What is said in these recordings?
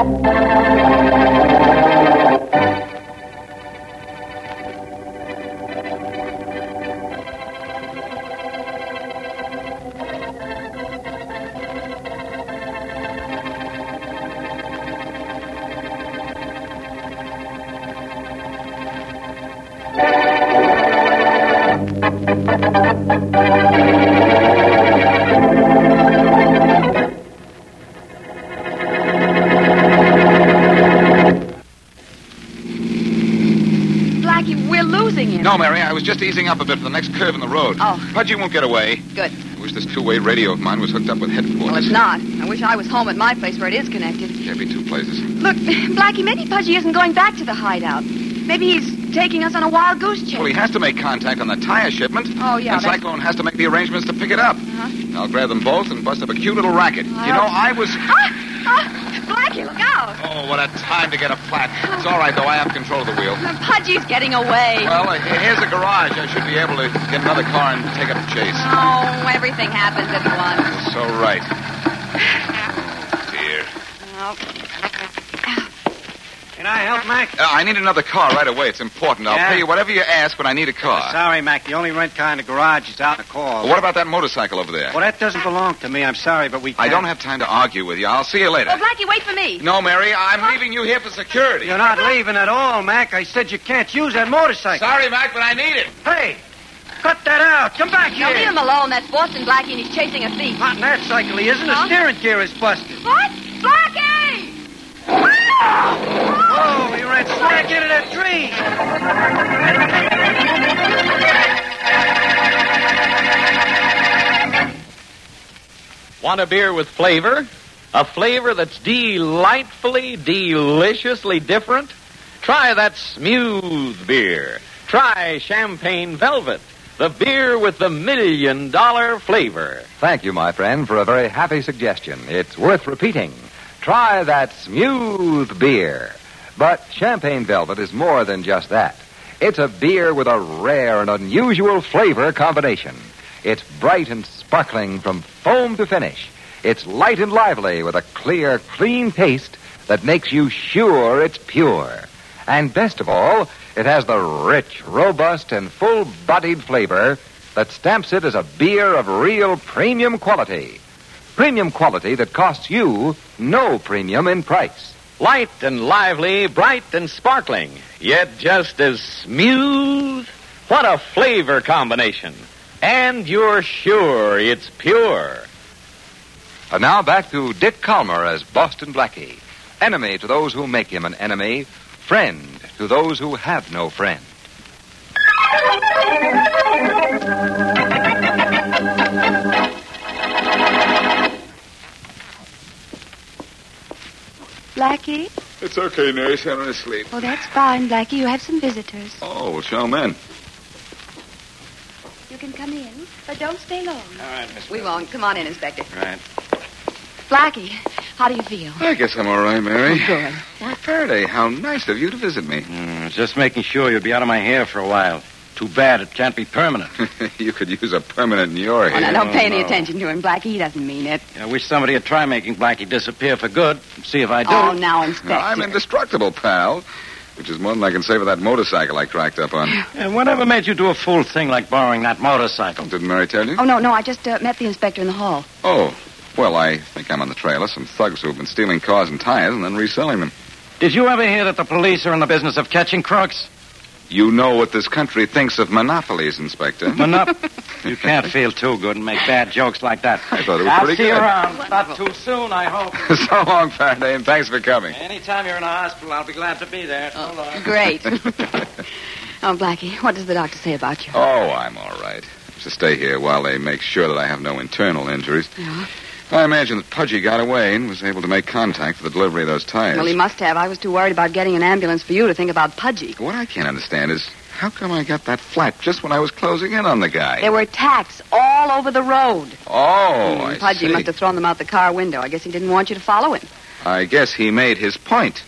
No, Mary, I was just easing up a bit for the next curve in the road. Oh. Pudgy won't get away. Good. I wish this two-way radio of mine was hooked up with headquarters. Well, it's not. I wish I was home at my place where it is connected. Can't be two places. Look, Blackie, maybe Pudgy isn't going back to the hideout. Maybe he's taking us on a wild goose chase. Well, he has to make contact on the tire shipment. Oh, yeah. And Cyclone has to make the arrangements to pick it up. Uh-huh. I'll grab them both and bust up a cute little racket. You know, I was... Blackie, look out. Oh, what a time to get a flat. It's all right, though. I have control of the wheel. Pudgy's getting away. Well, here's a garage. I should be able to get another car and take up the chase. Oh, everything happens at once. You're so right. Oh, dear. Can I help, Mac? I need another car right away. It's important. I'll pay you whatever you ask, but I need a car. Sorry, Mac. The only rent car in the garage is out in the call. Well, what about that motorcycle over there? Well, that doesn't belong to me. I'm sorry, but we can't. I don't have time to argue with you. I'll see you later. Oh, Blackie, wait for me. No, Mary, I'm leaving you here for security. You're not leaving at all, Mac. I said you can't use that motorcycle. Sorry, Mac, but I need it. Hey, cut that out. Come back here. No, leave him alone. That's Boston Blackie, and he's chasing a thief. Not in that cycle, he isn't. The steering gear is busted. What? Blackie! Oh, he ran smack into that tree. Want a beer with flavor? A flavor that's delightfully, deliciously different? Try that smooth beer. Try Champagne Velvet, the beer with the $1 million flavor. Thank you, my friend, for a very happy suggestion. It's worth repeating. Try that smooth beer. But Champagne Velvet is more than just that. It's a beer with a rare and unusual flavor combination. It's bright and sparkling from foam to finish. It's light and lively with a clear, clean taste that makes you sure it's pure. And best of all, it has the rich, robust, and full-bodied flavor that stamps it as a beer of real premium quality. Premium quality that costs you no premium in price. Light and lively, bright and sparkling, yet just as smooth. What a flavor combination. And you're sure it's pure. And now back to Dick Calmer as Boston Blackie. Enemy to those who make him an enemy. Friend to those who have no friend. Blackie? It's okay, nurse. I'm asleep. Oh, that's fine, Blackie. You have some visitors. Oh, well, show 'em in. You can come in, but don't stay long. All right, Miss. We won't. Come on in, Inspector. Right. Blackie, how do you feel? I guess I'm all right, Mary. Oh, good. Why, Faraday, how nice of you to visit me. Just making sure you'll be out of my hair for a while. Too bad it can't be permanent. You could use a permanent in your Oh, hair. now, don't pay any no. attention to him, Blackie. He doesn't mean it. I wish somebody would try making Blackie disappear for good. See if I do. Oh, now, Inspector. I'm indestructible, pal. Which is more than I can say for that motorcycle I cracked up on. And whatever made you do a fool thing like borrowing that motorcycle? Didn't Mary tell you? Oh, no, I just met the inspector in the hall. Oh, well, I think I'm on the trail of some thugs who have been stealing cars and tires and then reselling them. Did you ever hear that the police are in the business of catching crooks? You know what this country thinks of monopolies, Inspector. You can't feel too good and make bad jokes like that. I thought it was I'll pretty see good. you around. Not too soon, I hope. So long, Faraday, and thanks for coming. Anytime you're in a hospital, I'll be glad to be there. So long. Great. Oh, Blackie, what does the doctor say about you? Oh, I'm all right. To stay here while they make sure that I have no internal injuries. Yeah. I imagine that Pudgy got away and was able to make contact for the delivery of those tires. Well, he must have. I was too worried about getting an ambulance for you to think about Pudgy. What I can't understand is how come I got that flat just when I was closing in on the guy? There were tacks all over the road. Oh, I Pudgy see. must have thrown them out the car window. I guess he didn't want you to follow him. I guess he made his point.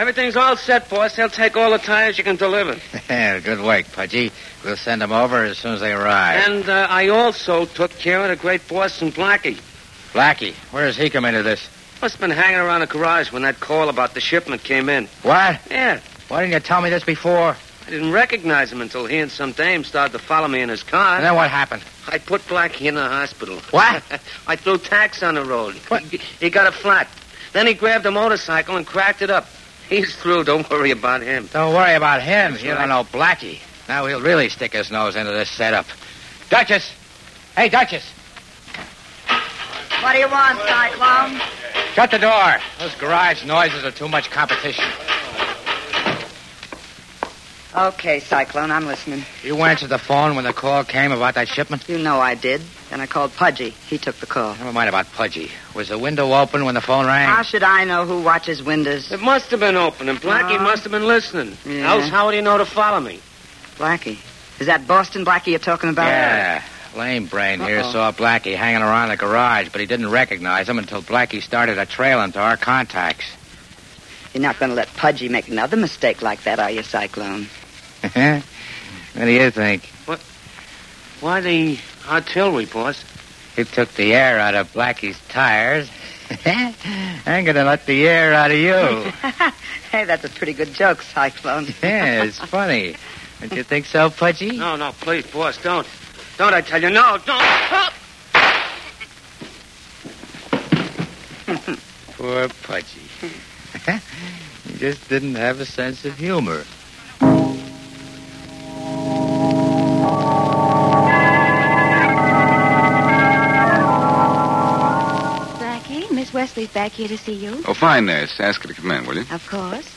everything's all set, boss. They'll take all the tires you can deliver. Good work, Pudgy. We'll send them over as soon as they arrive. And I also took care of the great Boston Blackie. Blackie, where does he come into this? Must have been hanging around the garage when that call about the shipment came in. What? Yeah. Why didn't you tell me this before? I didn't recognize him until he and some dame started to follow me in his car. And then what happened? I put Blackie in the hospital. What? I threw tacks on the road. What? He got a flat. Then he grabbed a motorcycle and cracked it up. He's through. Don't worry about him. Don't worry about him. That's You right. don't know Blackie. Now he'll really stick his nose into this setup. Duchess! Hey, Duchess! What do you want, Cyclone? Shut the door. Those garage noises are too much competition. Okay, Cyclone, I'm listening. You answered the phone when the call came about that shipment? You know I did. Then I called Pudgy. He took the call. Never mind about Pudgy. Was the window open when the phone rang? How should I know who watches windows? It must have been open, and Blackie must have been listening. Yeah. Else how would he know to follow me? Blackie. Is that Boston Blackie you're talking about? Yeah. Lame brain here saw Blackie hanging around the garage, but he didn't recognize him until Blackie started a trail into our contacts. You're not going to let Pudgy make another mistake like that, are you, Cyclone? What do you think? Why the artillery, boss? He took the air out of Blackie's tires. I'm going to let the air out of you. Hey, that's a pretty good joke, Cyclone. Yeah, it's funny. Don't you think so, Pudgy? No, please, boss, don't. Don't, I tell you. No, don't. Oh! Poor Pudgy. He just didn't have a sense of humor. Blackie, Miss Wesley's back here to see you. Oh, fine, nurse. Ask her to come in, will you? Of course.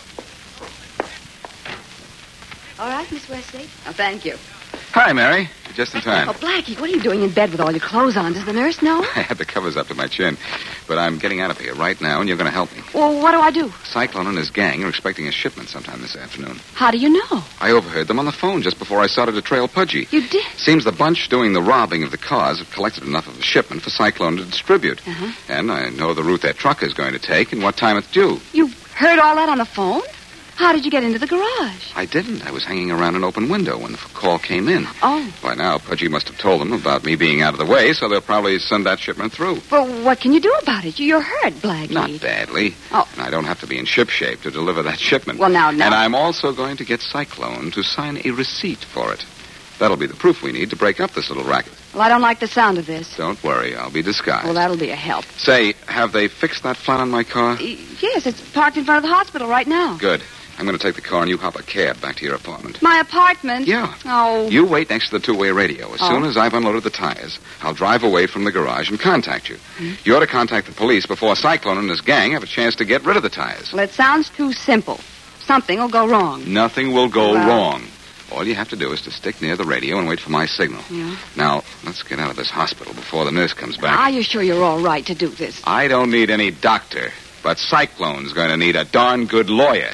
All right, Miss Wesley. Oh, thank you. Hi, Mary. You're just in time. Oh, Blackie, what are you doing in bed with all your clothes on? Does the nurse know? I had the covers up to my chin. But I'm getting out of here right now, and you're going to help me. Well, what do I do? Cyclone and his gang are expecting a shipment sometime this afternoon. How do you know? I overheard them on the phone just before I started to trail Pudgy. You did? Seems the bunch doing the robbing of the cars have collected enough of the shipment for Cyclone to distribute. Uh-huh. And I know the route that truck is going to take and what time it's due. You heard all that on the phone? How did you get into the garage? I didn't. I was hanging around an open window when the call came in. Oh. By now, Pudgy must have told them about me being out of the way, so they'll probably send that shipment through. Well, what can you do about it? You're hurt, Blackie. Not badly. Oh. And I don't have to be in ship shape to deliver that shipment. Well, now. And I'm also going to get Cyclone to sign a receipt for it. That'll be the proof we need to break up this little racket. Well, I don't like the sound of this. Don't worry, I'll be disguised. Well, that'll be a help. Say, have they fixed that flat on my car? Yes, it's parked in front of the hospital right now. Good. I'm going to take the car and you hop a cab back to your apartment. My apartment? Yeah. Oh. You wait next to the two-way radio. As soon as I've unloaded the tires, I'll drive away from the garage and contact you. You ought to contact the police before Cyclone and his gang have a chance to get rid of the tires. Well, it sounds too simple. Something will go wrong. Nothing will go Well- wrong. All you have to do is to stick near the radio and wait for my signal. Yeah. Now, let's get out of this hospital before the nurse comes back. Are you sure you're all right to do this? I don't need any doctor, but Cyclone's going to need a darn good lawyer.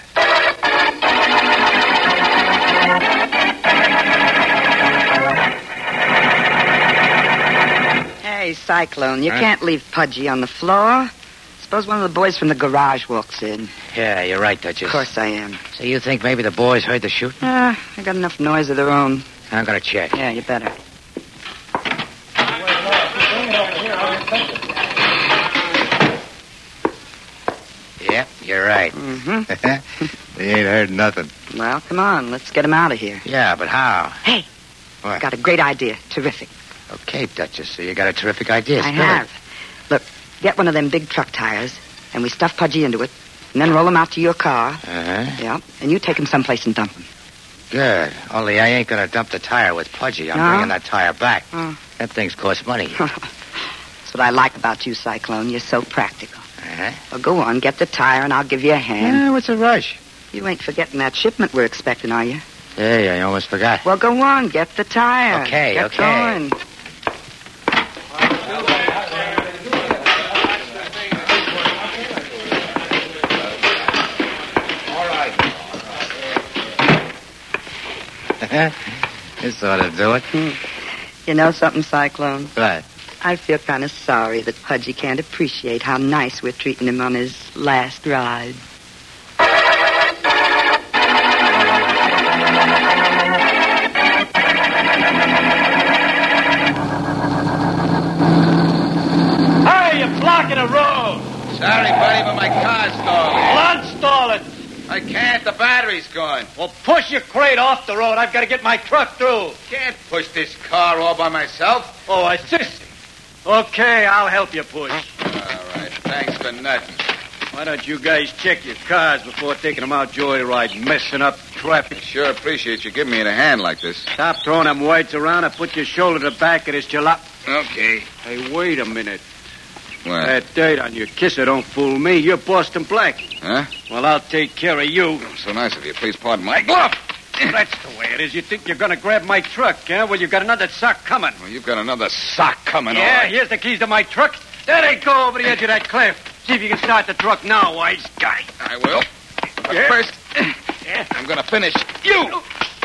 Hey, Cyclone, you can't leave Pudgy on the floor. Suppose one of the boys from the garage walks in. Yeah, you're right, Duchess. Of course I am. So you think maybe the boys heard the shooting? They got enough noise of their own. I'm going to check. Yeah, you better. Yep, you're right. Mm-hmm. They ain't heard nothing. Well, come on, let's get him out of here. Yeah, but how? Hey, What? got a great idea. Terrific. Okay, Duchess, so you got a terrific idea. I Spill it. have. Look, get one of them big truck tires, and we stuff Pudgy into it, and then roll him out to your car. Uh-huh. Yeah, and you take him someplace and dump him. Good. Only I ain't going to dump the tire with Pudgy. I'm No? bringing that tire back. Oh. That thing's cost money. That's what I like about you, Cyclone. You're so practical. Uh-huh. Well, go on, get the tire, and I'll give you a hand. Yeah, what's the rush? You ain't forgetting that shipment we're expecting, are you? Hey, I almost forgot. Well, go on, get the tire. Okay, Get okay. going. This ought to do it. You know something, Cyclone? What? I feel kind of sorry that Pudgy can't appreciate how nice we're treating him on his last ride. I can't. The battery's gone. Well, push your crate off the road. I've got to get my truck through. Can't push this car all by myself. Oh, I see. Okay, I'll help you push. All right. Thanks for nothing. Why don't you guys check your cars before taking them out joyride, messing up traffic? Sure appreciate you giving me a hand like this. Stop throwing them words around and put your shoulder to the back of this jalop. Okay. Hey, wait a minute. What? That dirt on your kisser don't fool me. You're Boston Blackie. Huh? Well, I'll take care of you. So nice of you. Please pardon my glove. That's the way it is. You think you're going to grab my truck, huh? Well, you've got another sock coming. Well, you've got another sock coming, Yeah, all right. here's the keys to my truck. There they go over the edge of that cliff. See if you can start the truck now, wise guy. I will. But Yeah. first, Yeah. I'm going to finish you.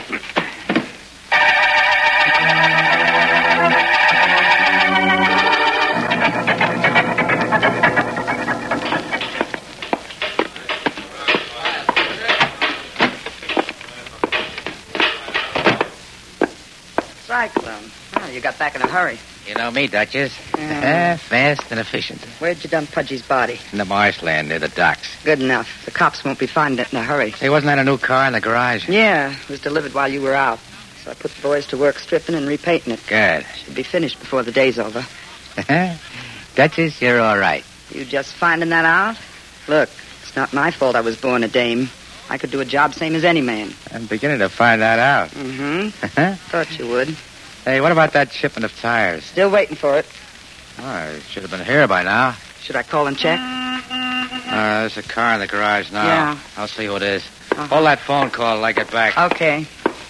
Cyclone. Oh, you got back in a hurry. You know me, Duchess. Yeah. Fast and efficient. Where'd you dump Pudgy's body? In the marshland near the docks. Good enough. The cops won't be finding it in a hurry. Hey, wasn't that a new car in the garage? Yeah, it was delivered while you were out. So I put the boys to work stripping and repainting it. Good. Should be finished before the day's over. Duchess, you're all right. You just finding that out? Look, it's not my fault I was born a dame. I could do a job same as any man. I'm beginning to find that out. Mm-hmm. Thought you would. Hey, what about that shipment of tires? Still waiting for it. Oh, it should have been here by now. Should I call and check? There's a car in the garage now. Yeah. I'll see who it is. Hold that phone call till I get back. Okay.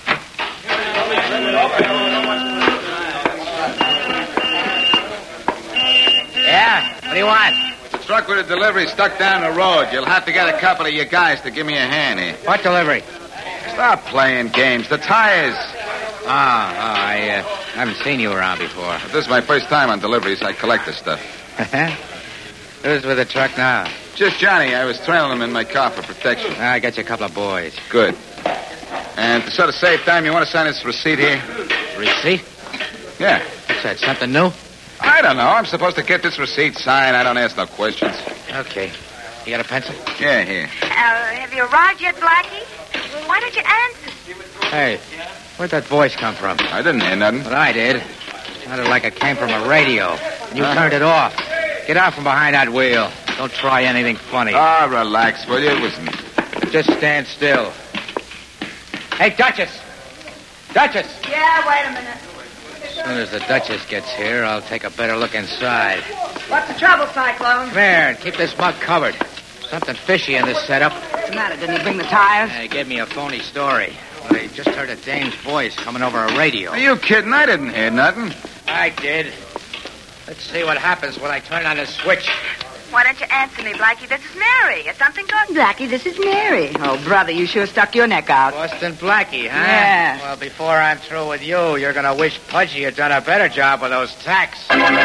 Yeah? What do you want? The truck with the delivery stuck down the road. You'll have to get a couple of you guys to give me a hand here. What delivery? Stop playing games. The tires. I haven't seen you around before. This is my first time on deliveries. I collect this stuff. Who's with the truck now? Just Johnny. I was trailing him in my car for protection. I got you a couple of boys. Good. And to sort of save time, you want to sign this receipt here? Receipt? Yeah. What's that, something new? I don't know. I'm supposed to get this receipt signed. I don't ask no questions. Okay. You got a pencil? Yeah, here. Have you arrived yet, Blackie? Well, why don't you answer? Hey, where'd that voice come from? I didn't hear nothing. But I did. Sounded like it came from a radio. And you turned it off. Get out from behind that wheel. Don't try anything funny. Relax, will you? It wasn't. Just stand still. Hey, Duchess! Duchess! Yeah, wait a minute. As soon as the Duchess gets here, I'll take a better look inside. What's the trouble, Cyclone? Come here and keep this mug covered. Something fishy in this setup. What's the matter? Didn't he bring the tires? He gave me a phony story. Well, I just heard a dame's voice coming over a radio. Are you kidding? I didn't hear nothing. I did. Let's see what happens when I turn on the switch. Why don't you answer me, Blackie? This is Mary. Is something good? Blackie, this is Mary. Oh, brother, you sure stuck your neck out. Boston Blackie, huh? Yeah. Well, before I'm through with you, you're going to wish Pudgy had done a better job with those tacks.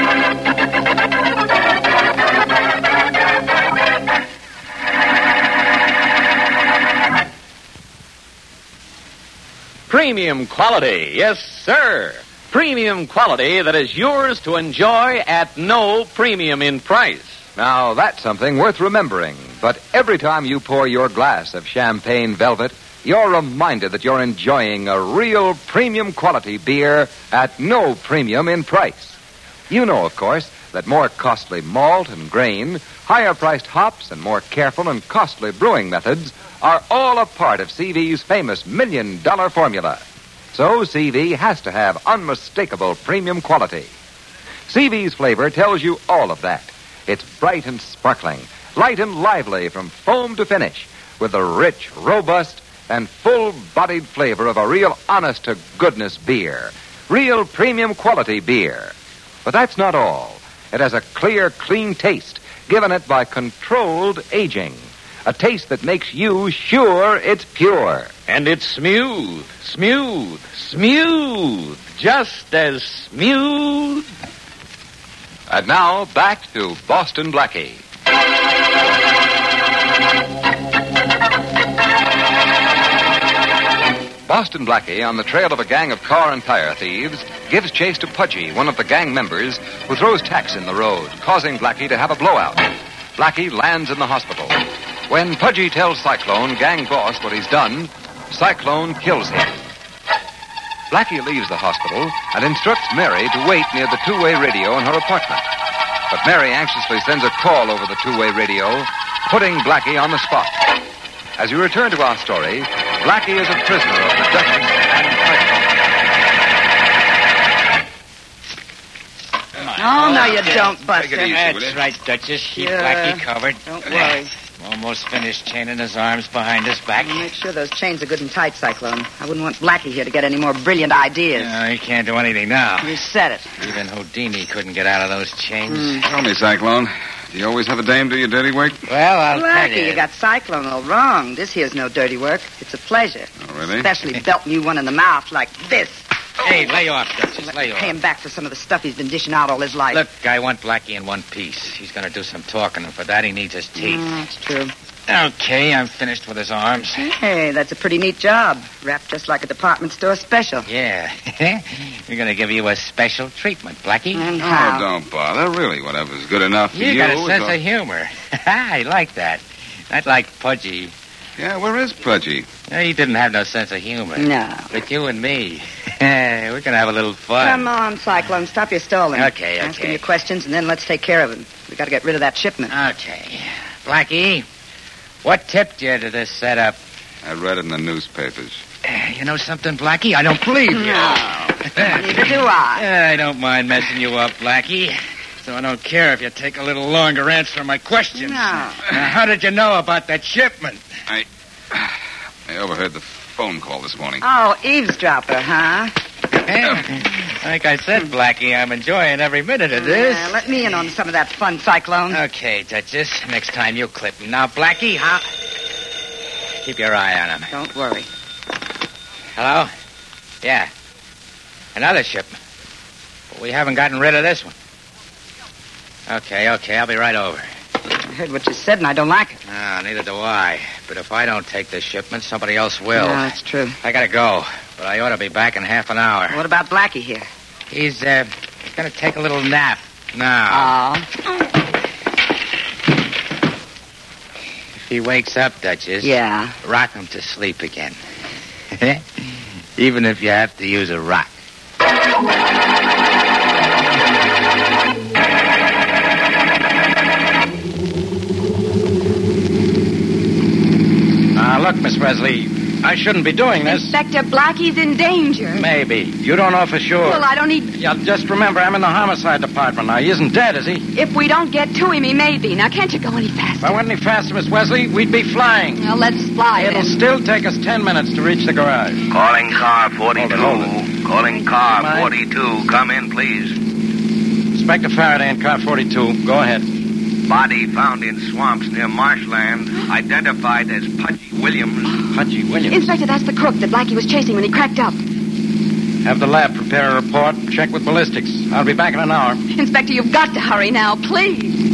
Premium quality, yes, sir. Premium quality that is yours to enjoy at no premium in price. Now, that's something worth remembering. But every time you pour your glass of champagne velvet, you're reminded that you're enjoying a real premium quality beer at no premium in price. You know, of course, that more costly malt and grain, higher-priced hops, and more careful and costly brewing methods are all a part of CV's famous $1 million formula. So CV has to have unmistakable premium quality. CV's flavor tells you all of that. It's bright and sparkling, light and lively from foam to finish, with the rich, robust, and full-bodied flavor of a real honest-to-goodness beer. Real premium quality beer. But that's not all. It has a clear, clean taste, given it by controlled aging. A taste that makes you sure it's pure. And it's smooth, smooth, smooth. Just as smooth. And now, back to Boston Blackie. Boston Blackie, on the trail of a gang of car and tire thieves, gives chase to Pudgy, one of the gang members, who throws tacks in the road, causing Blackie to have a blowout. Blackie lands in the hospital. When Pudgy tells Cyclone, gang boss, what he's done, Cyclone kills him. Blackie leaves the hospital and instructs Mary to wait near the two-way radio in her apartment. But Mary anxiously sends a call over the two-way radio, putting Blackie on the spot. As we return to our story, Blackie is a prisoner of the Duchess and Cyclone. Oh, no, you don't, Buster. Take it easy, will That's you? right, Duchess. Keep Yeah. Blackie covered. Don't worry. Almost finished chaining his arms behind his back. Make sure those chains are good and tight, Cyclone. I wouldn't want Blackie here to get any more brilliant ideas. No, he can't do anything now. You said it. Even Houdini couldn't get out of those chains. Tell me, Cyclone, do you always have a dame do your dirty work? Well, I'll tell Blackie, you. you got Cyclone all wrong. This here's no dirty work. It's a pleasure. Oh, really? Especially belting you one in the mouth like this. Hey, lay off, Duchess. Lay Pay him off. back for some of the stuff he's been dishing out all his life. Look, I want Blackie in one piece. He's going to do some talking, and for that he needs his teeth. That's true. Okay, I'm finished with his arms. Hey, that's a pretty neat job. Wrapped just like a department store special. Yeah. We're going to give you a special treatment, Blackie. And Oh, how? don't bother. Really, whatever's good enough for you. You got a is sense all- of humor. I like that. Not like Pudgy. Yeah, where is Pudgy? He didn't have no sense of humor. No. But you and me, we're going to have a little fun. Come on, Cyclone. Stop your stalling. Okay. Ask him your questions, and then let's take care of him. We got to get rid of that shipment. Okay. Blackie, what tipped you to this setup? I read it in the newspapers. You know something, Blackie? I don't believe you. Neither do I. I don't mind messing you up, Blackie. So I don't care if you take a little longer answering my questions. No. Now, how did you know about that shipment? I overheard the phone call this morning. Oh, eavesdropper, huh? Like I said, Blackie, I'm enjoying every minute of this. Let me in on some of that fun, Cyclone. Okay, Duchess. Next time you clip me. Now, Blackie, how... Keep your eye on him. Don't worry. Hello? Yeah. Another shipment. But we haven't gotten rid of this one. Okay, I'll be right over. I heard what you said, and I don't like it. No, neither do I. But if I don't take this shipment, somebody else will. No, that's true. I gotta go, but I ought to be back in half an hour. What about Blackie here? He's gonna take a little nap now. If he wakes up, Duchess, Yeah. rock him to sleep again. Even if you have to use a rock. Look, Miss Wesley, I shouldn't be doing this. Inspector Blackie's in danger. Maybe. You don't know for sure. Well, I don't need... Yeah, just remember, I'm in the homicide department now. He isn't dead, is he? If we don't get to him, he may be. Now, can't you go any If faster? I went any faster, Miss Wesley, we'd be flying. Well, let's fly It'll then. still take us 10 minutes to reach the garage. Calling car 42. Hold it. Calling car Mine? 42. Come in, please. Inspector Faraday in car 42. Go ahead. Body found in swamps near marshland. Identified as Pudgy Williams. Pudgy Williams. Inspector, that's the crook that Blackie was chasing when he cracked up. Have the lab prepare a report. Check with ballistics. I'll be back in an hour. Inspector, you've got to hurry now, please.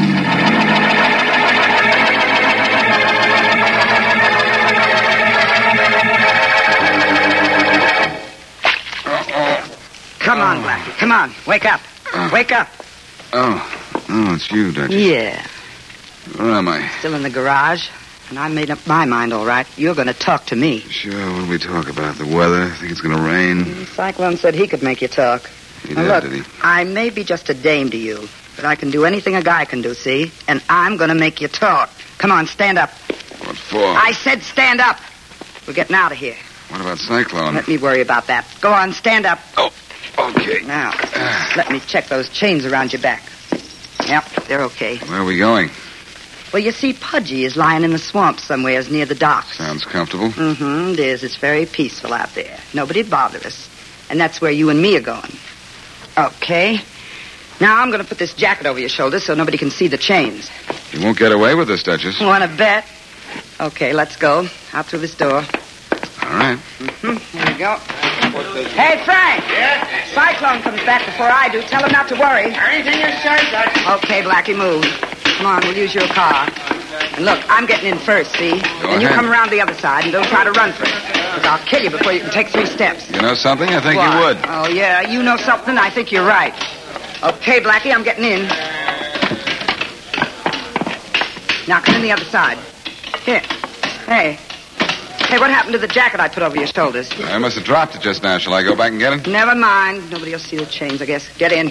Come on, Blackie. Come on. Wake up. Wake up. Oh, it's you, Duchess. Yeah. Where am I? Still in the garage. And I made up my mind, all right. You're going to talk to me. Sure, what do we talk about? The weather? Think it's going to rain? Cyclone said he could make you talk. He Now, did, look, did he? I may be just a dame to you, but I can do anything a guy can do, see? And I'm going to make you talk. Come on, stand up. What for? I said stand up. We're getting out of here. What about Cyclone? Let me worry about that. Go on, stand up. Oh, okay. Now, let me check those chains around your back. Yep, they're okay. Where are we going? Well, you see, Pudgy is lying in the swamp somewheres near the docks. Sounds comfortable. Mm-hmm, it is. It's very peaceful out there. Nobody'd bother us. And that's where you and me are going. Okay. Now, I'm going to put this jacket over your shoulder so nobody can see the chains. You won't get away with this, Duchess. Want to bet? Okay, let's go. Out through this door. All right. Here we go. Hey, Frank. Yes? Cyclone comes back before I do. Tell him not to worry. Anything you say, Dutch. Okay, Blackie, move. Come on, we'll use your car. And look, I'm getting in first, see? And you ahead. come around the other side and don't try to run for it. Because I'll kill you before you can take 3 steps. You know something? I think What? you would. Oh, yeah, you know something? I think you're right. Okay, Blackie, I'm getting in. Now, come in the other side. Here. Hey. Hey, what happened to the jacket I put over your shoulders? I must have dropped it just now. Shall I go back and get it? Never mind. Nobody will see the chains, I guess. Get in.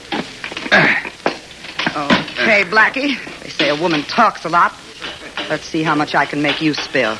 Okay, Blackie. They say a woman talks a lot. Let's see how much I can make you spill.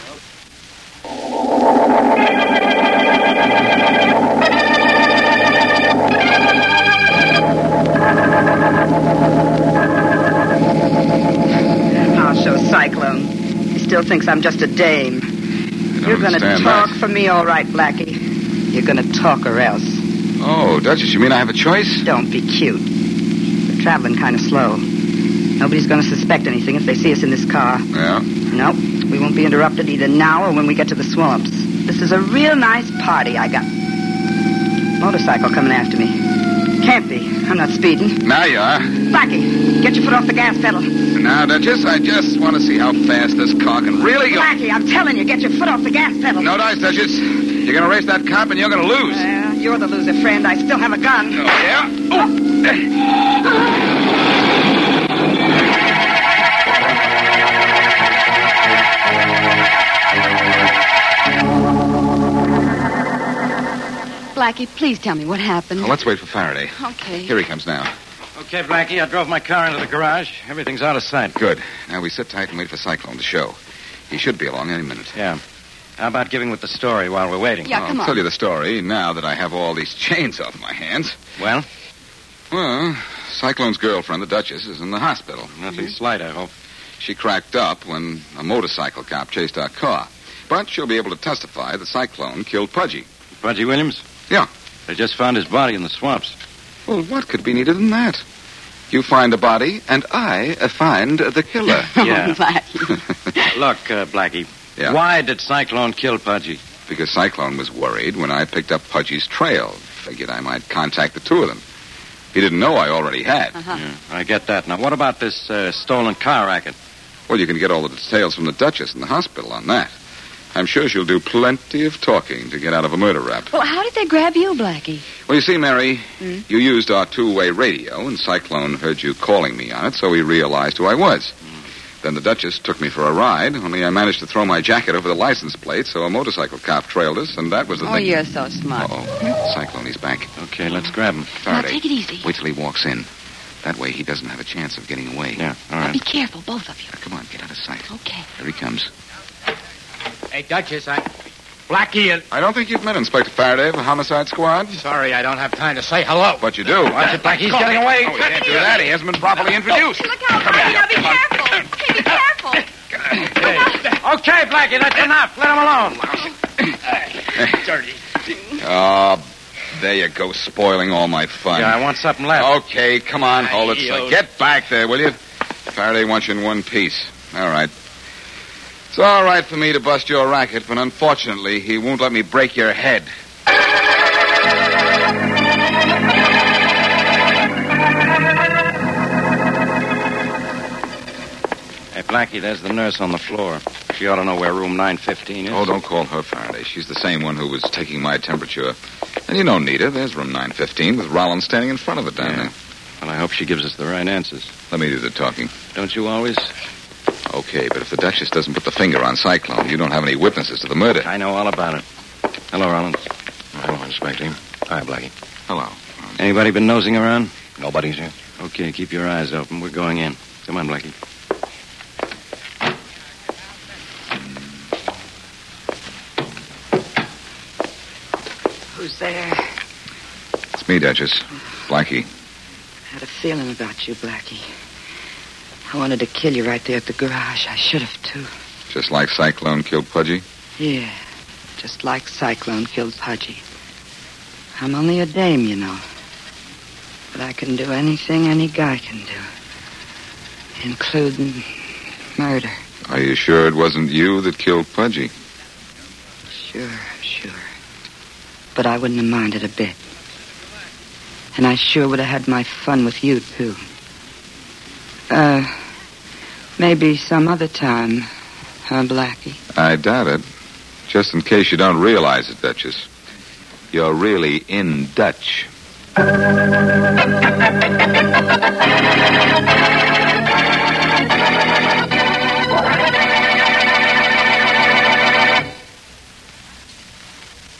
I'll show Cyclone. He still thinks I'm just a dame. You're going to talk for me, all right, Blackie. You're going to talk or else. Oh, Duchess, you mean I have a choice? Don't be cute. We're traveling kind of slow. Nobody's going to suspect anything if they see us in this car. Yeah? Nope. We won't be interrupted either now or when we get to the swamps. This is a real nice party I got. Motorcycle coming after me. Can't be. I'm not speeding. Now you are. Blackie, get your foot off the gas pedal. Now, Duchess, I just want to see how fast this car can really go. Blackie, I'm telling you, get your foot off the gas pedal. No dice, Duchess. You're going to race that cop and you're going to lose. You're the loser, friend. I still have a gun. Oh, yeah? Blackie, please tell me what happened. Well, let's wait for Faraday. Okay. Here he comes now. Okay, Blackie, I drove my car into the garage. Everything's out of sight. Good. Now we sit tight and wait for Cyclone to show. He should be along any minute. Yeah. How about giving with the story while we're waiting? Yeah, come on. I'll tell you the story now that I have all these chains off my hands. Well? Well, Cyclone's girlfriend, the Duchess, is in the hospital. Nothing slight, I hope. She cracked up when a motorcycle cop chased our car. But she'll be able to testify that Cyclone killed Pudgy. Pudgy Williams? Yeah. They just found his body in the swamps. Well, what could be neater than that? You find a body, and I find the killer. Yeah. Blackie. Look, Blackie. Yeah? Why did Cyclone kill Pudgy? Because Cyclone was worried when I picked up Pudgy's trail. Figured I might contact the two of them. He didn't know I already had. Uh-huh. Yeah, I get that. Now, what about this stolen car racket? Well, you can get all the details from the Duchess in the hospital on that. I'm sure she'll do plenty of talking to get out of a murder rap. Well, how did they grab you, Blackie? Well, you see, Mary, you used our two-way radio, and Cyclone heard you calling me on it, so he realized who I was. Then the Duchess took me for a ride, only I managed to throw my jacket over the license plate, so a motorcycle cop trailed us, and that was the Oh, thing. you're so smart. Uh-oh. Cyclone, he's back. Okay, let's grab him. Faraday. Now, take it easy. Wait till he walks in. That way he doesn't have a chance of getting away. Yeah, all Now, right. be careful, both of you. Now, come on, get out of sight. Okay. Here he comes. Hey, Duchess, Blackie, I don't think you've met Inspector Faraday of the Homicide Squad. sorry, I don't have time to say hello. But you do. Watch it, Blackie, he's getting away. Oh, he can't do that. He hasn't been properly introduced. Look out, Blackie. Now, be careful. Hey, be careful. Okay, Blackie, that's enough. Let him alone. Dirty. Oh, there you go, spoiling all my fun. Yeah, I want something left. Okay, come on, hold it. Get back there, will you? Faraday wants you in one piece. All right. It's all right for me to bust your racket, but unfortunately, he won't let me break your head. Hey, Blackie, there's the nurse on the floor. She ought to know where room 915 is. Oh, don't call her Faraday. She's the same one who was taking my temperature. And you don't need her. There's room 915 with Rollins standing in front of it down there. Well, I hope she gives us the right answers. Let me do the talking. Don't you always? Okay, but if the Duchess doesn't put the finger on Cyclone, you don't have any witnesses to the murder. I know all about it. Hello, Rollins. Hello, Inspector. Hi, Blackie. Hello. Anybody been nosing around? Nobody's here. Okay, keep your eyes open. We're going in. Come on, Blackie. Who's there? It's me, Duchess. Blackie. I had a feeling about you, Blackie. I wanted to kill you right there at the garage. I should have, too. Just like Cyclone killed Pudgy? Yeah, just like Cyclone killed Pudgy. I'm only a dame, you know. But I can do anything any guy can do. Including murder. Are you sure it wasn't you that killed Pudgy? Sure. But I wouldn't have minded a bit. And I sure would have had my fun with you, too. Maybe some other time, huh, Blackie? I doubt it. Just in case you don't realize it, Duchess. You're really in Dutch.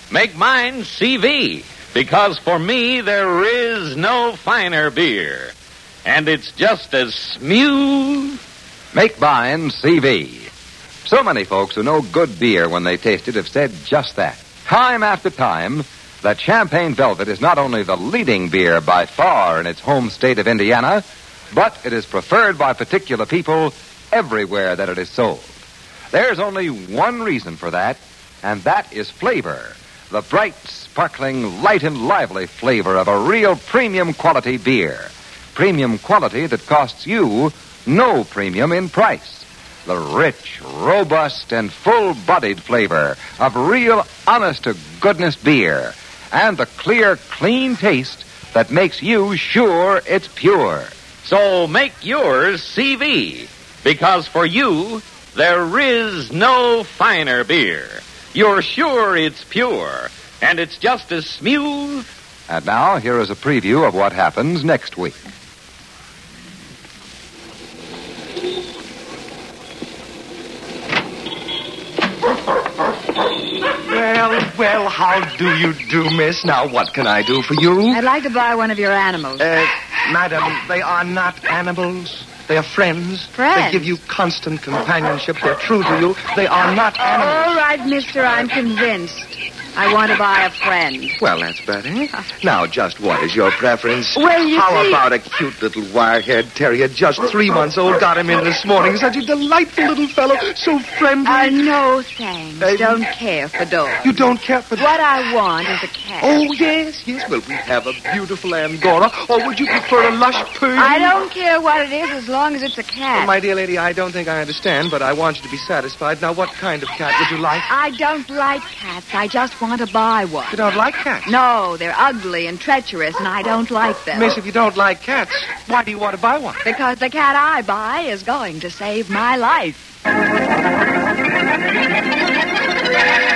Make mine CV, because for me there is no finer beer. And it's just as smooth. Make mine CV. So many folks who know good beer when they taste it have said just that. Time after time, that Champagne Velvet is not only the leading beer by far in its home state of Indiana, but it is preferred by particular people everywhere that it is sold. There's only one reason for that, and that is flavor. The bright, sparkling, light and lively flavor of a real premium quality beer. Premium quality that costs you no premium in price. The rich, robust, and full-bodied flavor of real, honest-to-goodness beer. And the clear, clean taste that makes you sure it's pure. So make yours CV, because for you, there is no finer beer. You're sure it's pure, and it's just as smooth. And now, here is a preview of what happens next week. Well, how do you do, miss? Now, what can I do for you? I'd like to buy one of your animals. Madam, they are not animals. They are friends. Friends? They give you constant companionship. They're true to you. They are not animals. All right, mister, I'm convinced. I want to buy a friend. Well, that's better. Now, just what is your preference? Well, you How see... about a cute little wire-haired terrier, just 3 months old? Got him in this morning. Such a delightful little fellow. So friendly. No, thanks. Don't care for dogs. You don't care for... What I want is a cat. Oh, yes. Well, we have a beautiful Angora. Or would you prefer a lush Persian? I don't care what it is as long as it's a cat. Well, my dear lady, I don't think I understand, but I want you to be satisfied. Now, what kind of cat would you like? I don't like cats. I just want to buy one. You don't like cats? No, they're ugly and treacherous, and I don't like them. Miss, if you don't like cats, why do you want to buy one? Because the cat I buy is going to save my life.